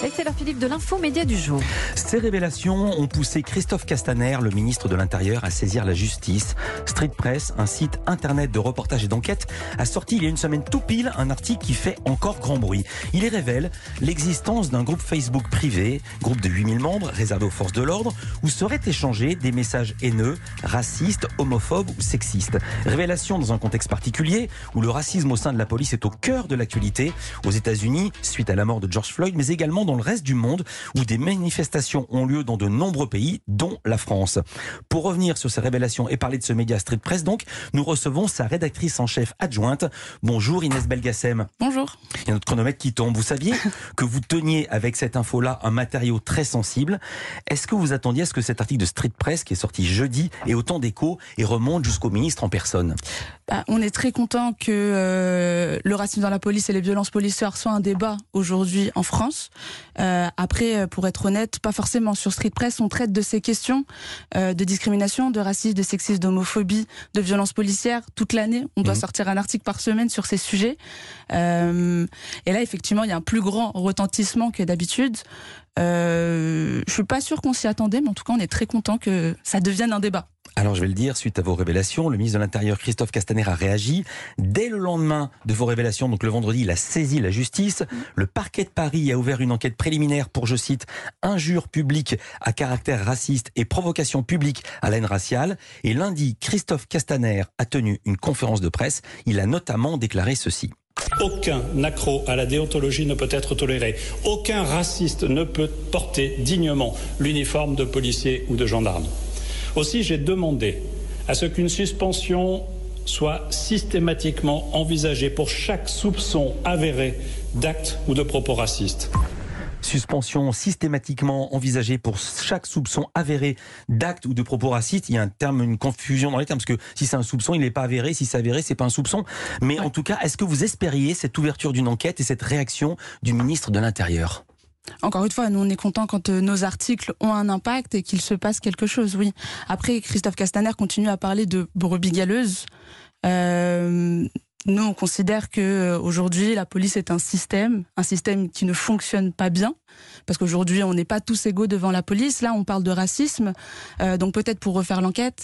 Et c'est l'heure, Philippe, de l'info média du jour. Ces révélations ont poussé Christophe Castaner, le ministre de l'Intérieur, à saisir la justice. Street Press, un site internet de reportage et d'enquête, a sorti il y a une semaine tout pile un article qui fait encore grand bruit. Il y révèle l'existence d'un groupe Facebook privé, groupe de 8000 membres, réservé aux forces de l'ordre, où seraient échangés des messages haineux, racistes, homophobes ou sexistes. Révélation dans un contexte particulier, où le racisme au sein de la police est au cœur de l'actualité, aux États-Unis, suite à la mort de George Floyd, mais également dans le reste du monde, où des manifestations ont lieu dans de nombreux pays, dont la France. Pour revenir sur ces révélations et parler de ce média Street Press, donc, nous recevons sa rédactrice en chef adjointe. Bonjour Inès Belgacem. Bonjour. Il y a notre chronomètre qui tombe. Vous saviez que vous teniez avec cette info-là un matériau très sensible. Est-ce que vous attendiez à ce que cet article de Street Press, qui est sorti jeudi, ait autant d'écho et remonte jusqu'au ministre en personne ? On est très content que le racisme dans la police et les violences policières soient un débat aujourd'hui en France. Après, pour être honnête, pas forcément. Sur Street Press, on traite de ces questions de discrimination, de racisme, de sexisme, d'homophobie, de violences policières toute l'année. On doit sortir un article par semaine sur ces sujets. Et là, effectivement, il y a un plus grand retentissement que d'habitude. Je suis pas sûre qu'on s'y attendait, mais en tout cas, on est très content que ça devienne un débat. Alors je vais le dire, suite à vos révélations, le ministre de l'Intérieur Christophe Castaner a réagi. Dès le lendemain de vos révélations, donc le vendredi, il a saisi la justice. Le parquet de Paris a ouvert une enquête préliminaire pour, je cite, injure publique à caractère raciste et provocation publique à la haine raciale. Et lundi, Christophe Castaner a tenu une conférence de presse. Il a notamment déclaré ceci. Aucun accro à la déontologie ne peut être toléré. Aucun raciste ne peut porter dignement l'uniforme de policier ou de gendarme. Aussi, j'ai demandé à ce qu'une suspension soit systématiquement envisagée pour chaque soupçon avéré d'acte ou de propos racistes. Suspension systématiquement envisagée pour chaque soupçon avéré d'acte ou de propos racistes. Il y a un terme, une confusion dans les termes, parce que si c'est un soupçon, il n'est pas avéré. Si c'est avéré, c'est pas un soupçon. Mais en tout cas, est-ce que vous espériez cette ouverture d'une enquête et cette réaction du ministre de l'Intérieur ? Encore une fois, nous on est contents quand nos articles ont un impact et qu'il se passe quelque chose, oui. Après, Christophe Castaner continue à parler de brebis galeuses. Nous, on considère que aujourd'hui, la police est un système qui ne fonctionne pas bien, parce qu'aujourd'hui, on n'est pas tous égaux devant la police. Là, on parle de racisme, donc peut-être pour refaire l'enquête,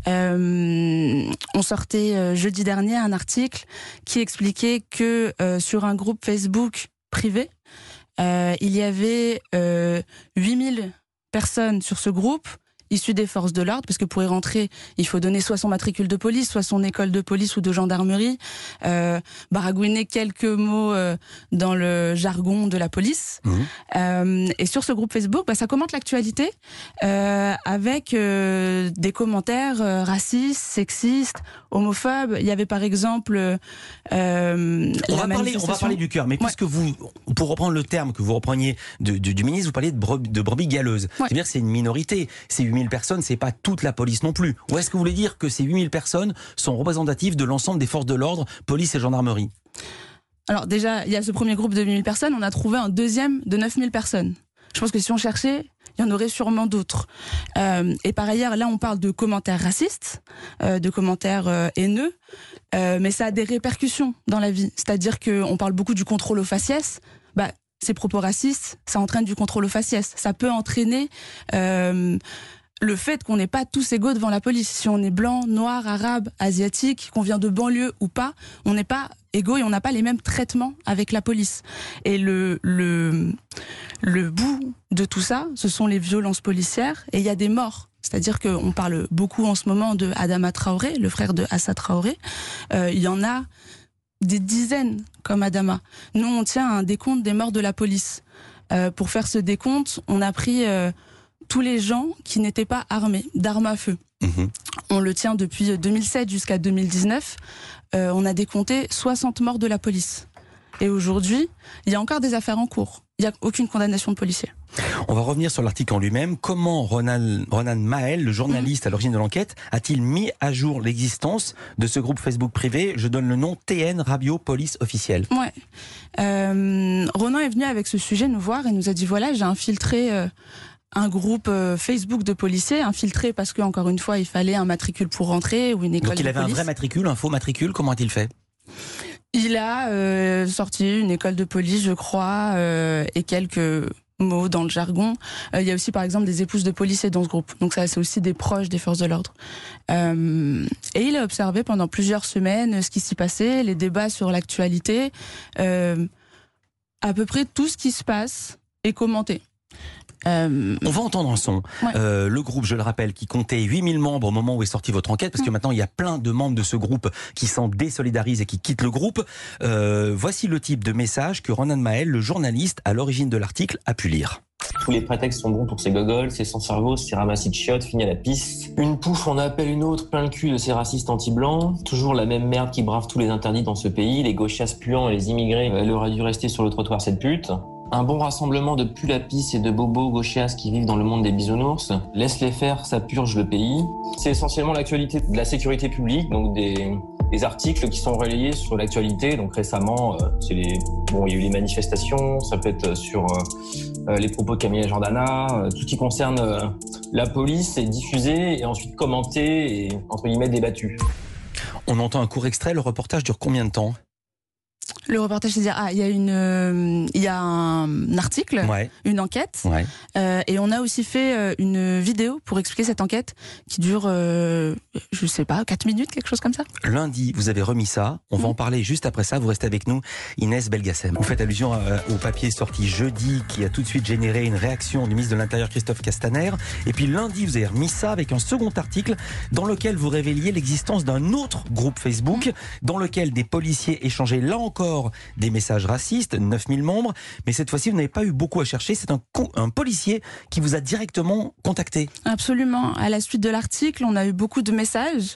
on sortait jeudi dernier un article qui expliquait que sur un groupe Facebook privé, il y avait 8000 personnes sur ce groupe, issus des forces de l'ordre, parce que pour y rentrer, il faut donner soit son matricule de police, soit son école de police ou de gendarmerie, baragouiner quelques mots dans le jargon de la police. Et sur ce groupe Facebook, ça commente l'actualité avec des commentaires racistes, sexistes, homophobes. Il y avait par exemple on va parler du cœur, mais puisque vous, pour reprendre le terme que vous repreniez du ministre, vous parliez de brebis galeuses. C'est-à-dire que c'est une minorité. C'est 8000 personnes, c'est pas toute la police non plus. Ou est-ce que vous voulez dire que ces 8000 personnes sont représentatives de l'ensemble des forces de l'ordre, police et gendarmerie ? Alors déjà, il y a ce premier groupe de 8000 personnes, on a trouvé un deuxième de 9000 personnes. Je pense que si on cherchait, il y en aurait sûrement d'autres. Et par ailleurs, là, on parle de commentaires racistes, de commentaires haineux, mais ça a des répercussions dans la vie. C'est-à-dire qu'on parle beaucoup du contrôle aux faciès. Ces propos racistes, ça entraîne du contrôle aux faciès. Ça peut entraîner le fait qu'on n'est pas tous égaux devant la police. Si on est blanc, noir, arabe, asiatique, qu'on vient de banlieue ou pas, on n'est pas égaux et on n'a pas les mêmes traitements avec la police. Et le bout de tout ça, ce sont les violences policières et il y a des morts. C'est-à-dire qu'on parle beaucoup en ce moment de Adama Traoré, le frère de Assa Traoré. Il y en a des dizaines comme Adama. Nous, on tient un décompte des morts de la police. Pour faire ce décompte, on a pris tous les gens qui n'étaient pas armés, d'armes à feu. On le tient depuis 2007 jusqu'à 2019. On a décompté 60 morts de la police. Et aujourd'hui, il y a encore des affaires en cours. Il n'y a aucune condamnation de policier. On va revenir sur l'article en lui-même. Comment Ronan Mahel, le journaliste à l'origine de l'enquête, a-t-il mis à jour l'existence de ce groupe Facebook privé ? Je donne le nom TN Radio Police Officielle. Ouais. Ronan est venu avec ce sujet nous voir et nous a dit voilà, j'ai infiltré un groupe Facebook de policiers, infiltré parce que encore une fois, il fallait un matricule pour rentrer ou une école de police. Donc il avait un vrai matricule, un faux matricule. Comment a-t-il fait ? Il a sorti une école de police, je crois, et quelques mots dans le jargon. Il y a aussi par exemple des épouses de policiers dans ce groupe. Donc ça, c'est aussi des proches des forces de l'ordre. Et il a observé pendant plusieurs semaines ce qui s'y passait, les débats sur l'actualité. À peu près tout ce qui se passe est commenté. On va entendre un son. Ouais. Le groupe, je le rappelle, qui comptait 8000 membres au moment où est sortie votre enquête, parce que maintenant il y a plein de membres de ce groupe qui s'en désolidarisent et qui quittent le groupe. Voici le type de message que Ronan Maël, le journaliste à l'origine de l'article, a pu lire. Tous les prétextes sont bons pour ces gogoles, c'est sans cerveau, c'est ramassis de chiottes, fini à la pisse. Une pouffe en appelle une autre, plein le cul de ces racistes anti-blancs. Toujours la même merde qui brave tous les interdits dans ce pays, les gauchistes puants et les immigrés, elle aurait dû rester sur le trottoir cette pute. Un bon rassemblement de pull à pisse et de bobos gauchistes qui vivent dans le monde des bisounours. Laisse-les faire, ça purge le pays. C'est essentiellement l'actualité de la sécurité publique, donc des articles qui sont relayés sur l'actualité. Donc récemment, il y a eu les manifestations, ça peut être sur les propos de Camille Jordana, tout ce qui concerne la police est diffusé et ensuite commenté et entre guillemets débattu. On entend un court extrait, le reportage dure combien de temps ? Le reportage, c'est-à-dire, il y a un article, Ouais. une enquête, Ouais. et on a aussi fait une vidéo pour expliquer cette enquête qui dure, 4 minutes, quelque chose comme ça. Lundi, vous avez remis ça. On va en parler juste après ça. Vous restez avec nous, Inès Belgacem. Vous faites allusion au papier sorti jeudi qui a tout de suite généré une réaction du ministre de l'Intérieur Christophe Castaner. Et puis lundi, vous avez remis ça avec un second article dans lequel vous révéliez l'existence d'un autre groupe Facebook dans lequel des policiers échangeaient là encore des messages racistes, 9000 membres. Mais cette fois-ci, vous n'avez pas eu beaucoup à chercher. C'est un policier qui vous a directement contacté. Absolument. À la suite de l'article, on a eu beaucoup de messages,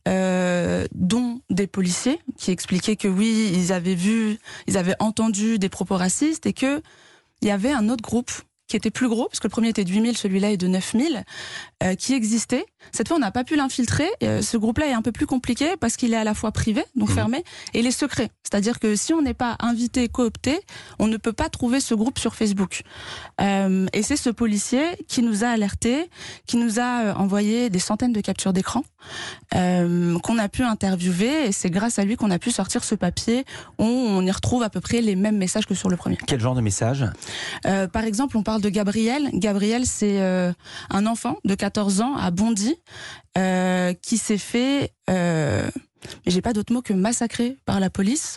dont des policiers qui expliquaient que oui, ils avaient entendu des propos racistes et que il y avait un autre groupe qui était plus gros, parce que le premier était de 8000, celui-là est de 9000, qui existait. Cette fois, on n'a pas pu l'infiltrer. Ce groupe-là est un peu plus compliqué parce qu'il est à la fois privé, donc fermé, et il est secret. C'est-à-dire que si on n'est pas invité, coopté, on ne peut pas trouver ce groupe sur Facebook. Et c'est ce policier qui nous a alertés, qui nous a envoyé des centaines de captures d'écran, qu'on a pu interviewer, et c'est grâce à lui qu'on a pu sortir ce papier où on y retrouve à peu près les mêmes messages que sur le premier. Quel genre de message ? Par exemple, on parle de Gabriel. Gabriel, c'est un enfant de 14 ans à Bondy qui s'est fait, j'ai pas d'autre mot que massacré par la police.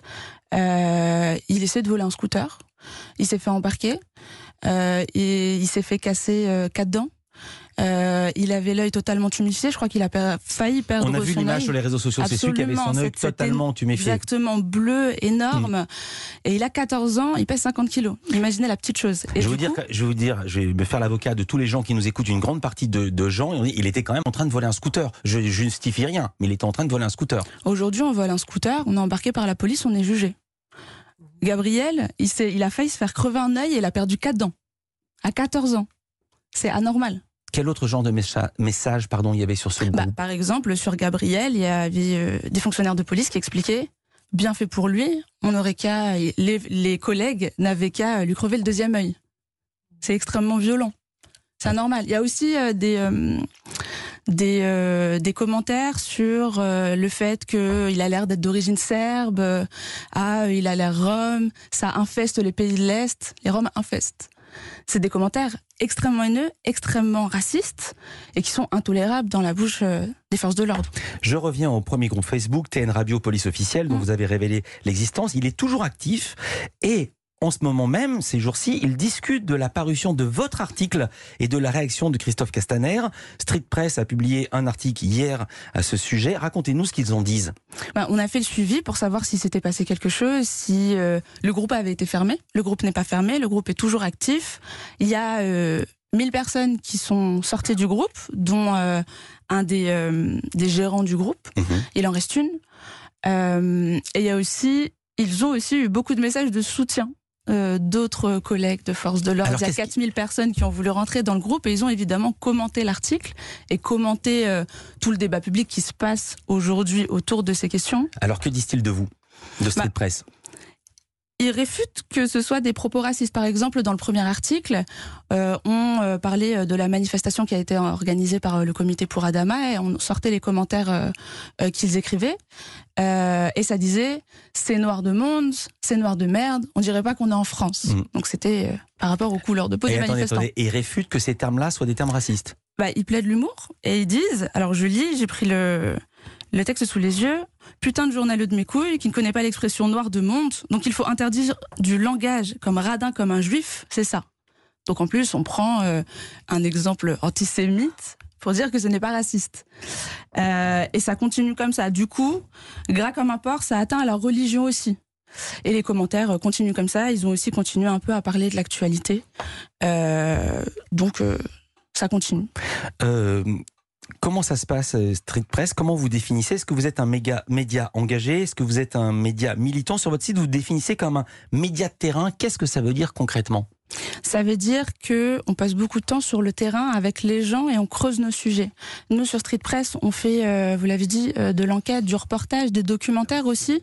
Il essaie de voler un scooter. Il s'est fait embarquer. Et il s'est fait casser 4 dents. Il avait l'œil totalement tuméfié. Je crois qu'il a failli perdre son œil. On a vu l'image sur les réseaux sociaux. C'est celui qui avait son œil totalement tuméfié. Exactement, bleu, énorme. Et il a 14 ans, il pèse 50 kilos. Imaginez la petite chose. Et je vais me faire l'avocat de tous les gens qui nous écoutent. Une grande partie de gens, il était quand même en train de voler un scooter. Je justifie rien, mais il était en train de voler un scooter. Aujourd'hui, on vole un scooter, on est embarqué par la police, on est jugé. Gabriel, il a failli se faire crever un œil et il a perdu 4 dents. À 14 ans. C'est anormal. Quel autre genre de message il y avait sur ce groupe ? Par exemple, sur Gabriel, il y avait des fonctionnaires de police qui expliquaient « Bien fait pour lui, on n'aurait qu'à... Les collègues n'avaient qu'à lui crever le deuxième œil. » C'est extrêmement violent. C'est anormal. Il y a aussi des commentaires sur le fait qu'il a l'air d'être d'origine serbe, il a l'air rom, ça infeste les pays de l'Est, les Roms infestent. C'est des commentaires extrêmement haineux, extrêmement racistes et qui sont intolérables dans la bouche des forces de l'ordre. Je reviens au premier groupe Facebook, TN Radio Police Officielle, dont vous avez révélé l'existence. Il est toujours actif et en ce moment même, ces jours-ci, ils discutent de la parution de votre article et de la réaction de Christophe Castaner. Street Press a publié un article hier à ce sujet. Racontez-nous ce qu'ils en disent. On a fait le suivi pour savoir si s'était passé quelque chose, si le groupe avait été fermé. Le groupe n'est pas fermé, le groupe est toujours actif. Il y a 1000 personnes qui sont sorties du groupe, dont un des gérants du groupe. Il en reste une. Et ils ont aussi eu beaucoup de messages de soutien d'autres collègues de force de l'ordre. Il y a 4000 personnes qui ont voulu rentrer dans le groupe et ils ont évidemment commenté l'article et commenté tout le débat public qui se passe aujourd'hui autour de ces questions. Alors que disent-ils de vous, de Street Press ? Ils réfutent que ce soit des propos racistes. Par exemple, dans le premier article, on parlait de la manifestation qui a été organisée par le comité pour Adama et on sortait les commentaires qu'ils écrivaient. Et ça disait « c'est noir de monde, c'est noir de merde, on dirait pas qu'on est en France ». Donc c'était par rapport aux couleurs de peau des manifestants. Et ils réfutent que ces termes-là soient des termes racistes. Ils plaident l'humour et ils disent, alors je lis, j'ai pris le texte sous les yeux, putain de journaleux de mes couilles qui ne connaît pas l'expression noir de monde, donc il faut interdire du langage comme radin comme un juif, c'est ça. Donc en plus on prend un exemple antisémite pour dire que ce n'est pas raciste. Et ça continue comme ça. Du coup, gras comme un porc, ça atteint à leur religion aussi. Et les commentaires continuent comme ça, ils ont aussi continué un peu à parler de l'actualité. Donc ça continue. Comment ça se passe, Street Press? Comment vous définissez? Est-ce que vous êtes un média engagé? Est-ce que vous êtes un média militant? Sur votre site, vous vous définissez comme un média de terrain. Qu'est-ce que ça veut dire concrètement? Ça veut dire que on passe beaucoup de temps sur le terrain avec les gens et on creuse nos sujets. Nous, sur Street Press, on fait, vous l'avez dit, de l'enquête, du reportage, des documentaires aussi.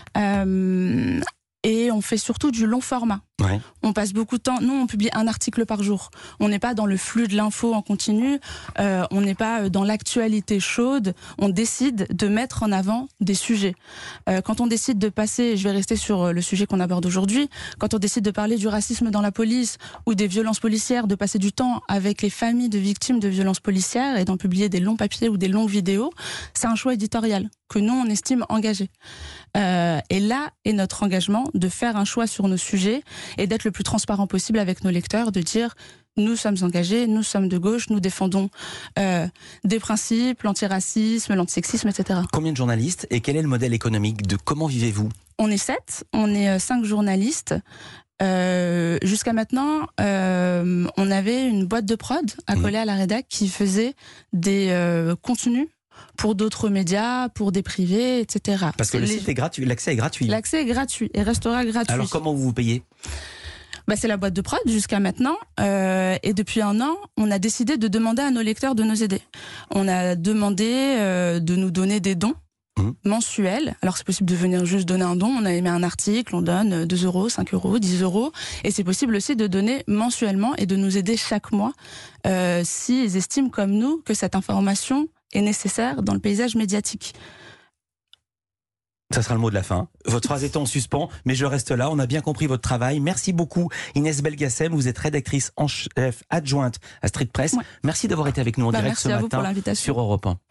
Et on fait surtout du long format. Ouais. On passe beaucoup de temps. Nous, on publie un article par jour. On n'est pas dans le flux de l'info en continu. On n'est pas dans l'actualité chaude. On décide de mettre en avant des sujets. Quand on décide de passer, je vais rester sur le sujet qu'on aborde aujourd'hui, quand on décide de parler du racisme dans la police ou des violences policières, de passer du temps avec les familles de victimes de violences policières et d'en publier des longs papiers ou des longues vidéos, c'est un choix éditorial que nous, on estime engagé. Et là est notre engagement de faire un choix sur nos sujets et d'être le plus transparent possible avec nos lecteurs, de dire nous sommes engagés, nous sommes de gauche, nous défendons des principes, l'antiracisme, l'antisexisme, etc. Combien de journalistes et quel est le modèle économique de comment vivez-vous? On est 7, on est 5 journalistes. Jusqu'à maintenant, on avait une boîte de prod à coller à la rédac qui faisait des contenus pour d'autres médias, pour des privés, etc. Parce que le site est gratuit, l'accès est gratuit. L'accès est gratuit et restera gratuit. Alors comment vous vous payez? C'est la boîte de prod jusqu'à maintenant. Et depuis un an, on a décidé de demander à nos lecteurs de nous aider. On a demandé de nous donner des dons mensuels. Alors c'est possible de venir juste donner un don. On a émis un article, on donne 2 €, 5 €, 10 €. Et c'est possible aussi de donner mensuellement et de nous aider chaque mois s'ils estiment comme nous que cette information est nécessaire dans le paysage médiatique. Ça sera le mot de la fin. Votre phrase est en suspens, mais je reste là. On a bien compris votre travail. Merci beaucoup, Inès Belgacem. Vous êtes rédactrice en chef adjointe à Street Press. Ouais. Merci d'avoir été avec nous en direct ce matin pour l'invitation sur Europe 1.